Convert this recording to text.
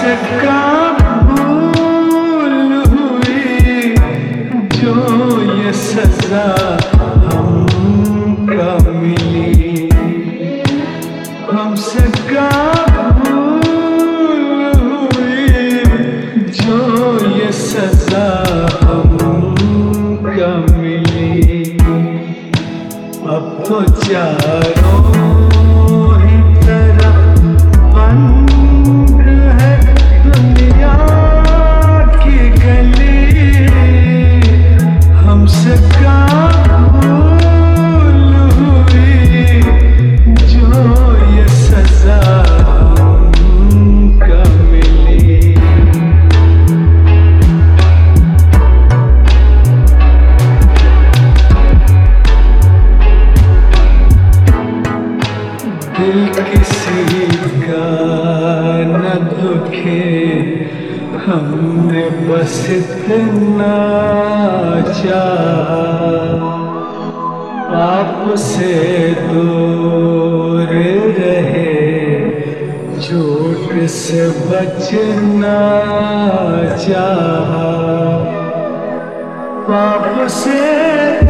का भूल हुई जो ये सजा हमका मिली, हमसे का भूल हुई जो ये सजा हमका मिली। अब तो चारों ही तरफ बंद है दुनिया की गली, हमसे का भूल हुई जो ये सजा हमका मिली। दिल किसी का न दुखे, हमने बस इतना चाहा, आपसे दूर रहे, झूठ से बचना चाहा, पाप से